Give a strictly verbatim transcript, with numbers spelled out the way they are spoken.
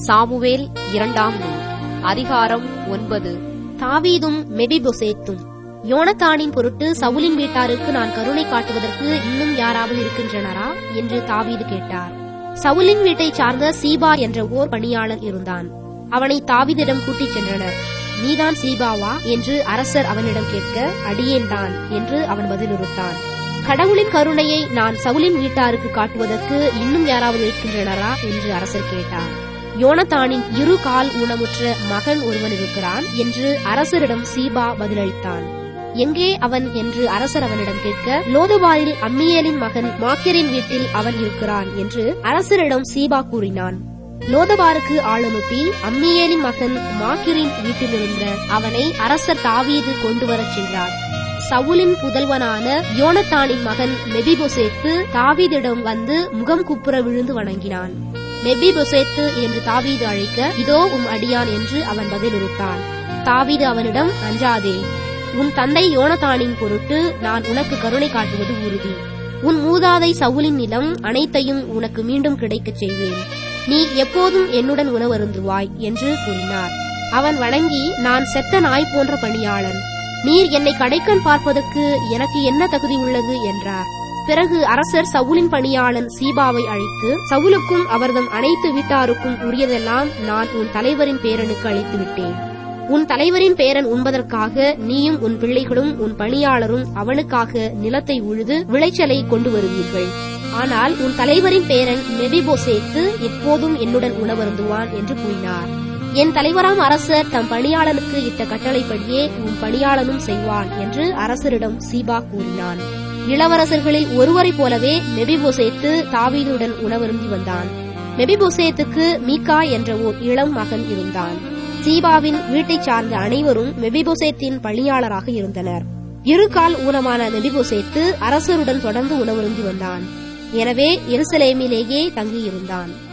Samuel இரண்டாம் நூல் அதிகாரம் ஒன்பது. தாவீதும் மெபிபோசேத்தும். யோனத்தானின் பொருட்டு சவுலின் வீட்டாருக்கு நான் கருணை காட்டுவதற்கு இன்னும் யாராவது இருக்கின்றனரா என்று தாவீது கேட்டார். சவுலின் வீட்டைச் சார்ந்த சீபா என்ற ஓர் பணியாளன் இருந்தான். அவனை தாவீதிடம் கூட்டிச் சென்றனர். நீதான் சீபாவா என்று அரசர் அவனிடம் கேட்க, அடியேன்தான் என்று அவன் பதிலுறுத்தான். கடவுளின் கருணையை நான் சவுலின் வீட்டாருக்கு காட்டுவதற்கு இன்னும் யாராவது இருக்கின்றனரா என்று அரசர் கேட்டார். யோனத்தானின் இரு கால் ஊனமுற்ற மகன் ஒருவன் இருக்கிறான் என்று அரசரிடம் சீபா பதிலளித்தான். எங்கே அவன் என்று அரசர் அவனிடம் கேட்க, லோதபாரில் அம்மியேலின் மகன் மாக்கிரின் வீட்டில் அவன் இருக்கிறான் என்று அரசரிடம் சீபா கூறினான். லோதபாருக்கு ஆள் அனுப்பி அம்மியேலின் மகன் மாக்கிரின் வீட்டிலிருந்த அவனை அரசர் தாவீது கொண்டு வரச் சென்றார். சவுலின் புதல்வனான யோனத்தானின் மகன் மெபிபோசேத்து தாவீதிடம் வந்து முகம் குப்புற விழுந்து வணங்கினான். மெபிபோசேத்து என்று தாவீது அழைக்க, இதோ உம் அடியான் என்று அவன் பதிலுறுத்தான். தாவீது அவனிடம், அஞ்சாதே, உன் தந்தை யோனத்தானின் பொருட்டு நான் உனக்கு கருணை காட்டுவது உறுதி. உன் மூதாதை சவுலின் நிலம் அனைத்தையும் உனக்கு மீண்டும் கிடைக்கச் செய்வேன். நீ எப்போதும் என்னுடன் உணவருந்துவாய் என்று கூறினார். அவன் வணங்கி, நான் செத்த நாய் போன்ற பணியாளன், நீர் என்னை கடைக்கண் பார்ப்பதற்கு எனக்கு என்ன தகுதி உள்ளது என்றார். பிறகு அரசர் சவுலின் பணியாளன் சீபாவை அழைத்து, சவுலுக்கும் அவர்தம் அனைத்து வீட்டாருக்கும் உரியதெல்லாம் நான் உன் தலைவரின் பேரனுக்கு அளித்து விட்டேன். உன் தலைவரின் பேரன் உண்பதற்காக நீயும் உன் பிள்ளைகளும் உன் பணியாளரும் அவனுக்காக நிலத்தை உழுது விளைச்சலை கொண்டு வருவீர்கள். ஆனால் உன் தலைவரின் பேரன் மெபிபோசேத்து எப்போதும் என்னுடன் உணவருந்துவான் என்று கூறினார். என் தலைவராம் அரசர் தம் பணியாளனுக்கு இட்ட கட்டளைப்படியே உன் பணியாளனும் செய்வான் என்று அரசரிடம் சீபா கூறினான். இளவரசர்களில் ஒருவரைப் போலவே மெபிபோசேத்து தாவீதுடன் உணவருந்தி வந்தான். மெபிபோசேத்துக்கு மீகா என்ற ஓர் இளம் மகன் இருந்தான். சீபாவின் வீட்டைச் சார்ந்த அனைவரும் மெபிபோசேத்தின் பணியாளராக இருந்தனர். இரு கால் ஊனமான மெபிபோசேத்து அரசருடன் தொடர்ந்து உணவருந்தி வந்தான். எனவே எருசலேமிலேயே தங்கியிருந்தான்.